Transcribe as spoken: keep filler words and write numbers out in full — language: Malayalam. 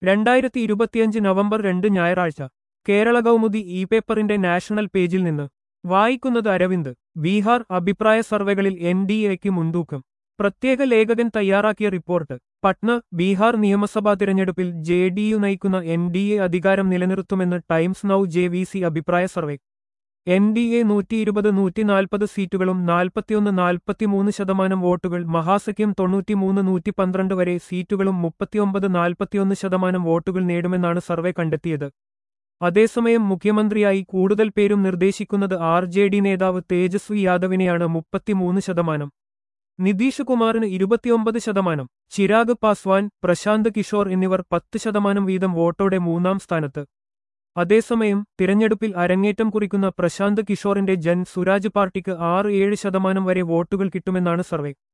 രണ്ടായിരത്തി ഇരുപത്തിയഞ്ച് നവംബർ രണ്ട് ഞായറാഴ്ച കേരള കൗമുദി ഇ പേപ്പറിന്റെ നാഷണൽ പേജിൽ നിന്ന് വായിക്കുന്നത് അരവിന്ദ്. ബീഹാർ അഭിപ്രായ സർവേകളിൽ എൻ ഡി എക്ക് മുൻതൂക്കം. പ്രത്യേക ലേഖകൻ തയ്യാറാക്കിയ റിപ്പോർട്ട്. പട്ന. ബീഹാർ നിയമസഭാ തിരഞ്ഞെടുപ്പിൽ ജെ ഡി യു നയിക്കുന്ന എൻ ഡി എ അധികാരം നിലനിർത്തുമെന്ന് Times Now J V C അഭിപ്രായ സർവേ. എൻ ഡി എ നൂറ്റി ഇരുപത് നൂറ്റി നാൽപ്പത് സീറ്റുകളും നാൽപ്പത്തിയൊന്ന് നാൽപ്പത്തിമൂന്ന് ശതമാനം വോട്ടുകൾ, മഹാസഖ്യം തൊണ്ണൂറ്റിമൂന്ന് നൂറ്റി പന്ത്രണ്ട് വരെ സീറ്റുകളും മുപ്പത്തിയൊമ്പത് നാൽപ്പത്തിയൊന്ന് ശതമാനം വോട്ടുകൾ നേടുമെന്നാണ് സർവേ കണ്ടെത്തിയത്. അതേസമയം മുഖ്യമന്ത്രിയായി കൂടുതൽ പേരും നിർദ്ദേശിക്കുന്നത് ആർ ജെ ഡി നേതാവ് തേജസ്വി യാദവിനെയാണ്. മുപ്പത്തിമൂന്ന് ശതമാനം. നിതീഷ് കുമാറിന് ഇരുപത്തിയൊമ്പത് ശതമാനം. ചിരാഗ് പാസ്വാൻ, പ്രശാന്ത് കിഷോർ എന്നിവർ പത്ത് ശതമാനം വീതം വോട്ടോടെ മൂന്നാം സ്ഥാനത്ത്. അതേസമയം തിരഞ്ഞെടുപ്പിൽ അരങ്ങേറ്റം കുറിക്കുന്ന പ്രശാന്ത് കിഷോറിന്റെ ജൻ സുരാജ് പാർട്ടിക്ക് ആറ് ഏഴ് ശതമാനം വരെ വോട്ടുകൾ കിട്ടുമെന്നാണ് സർവേ.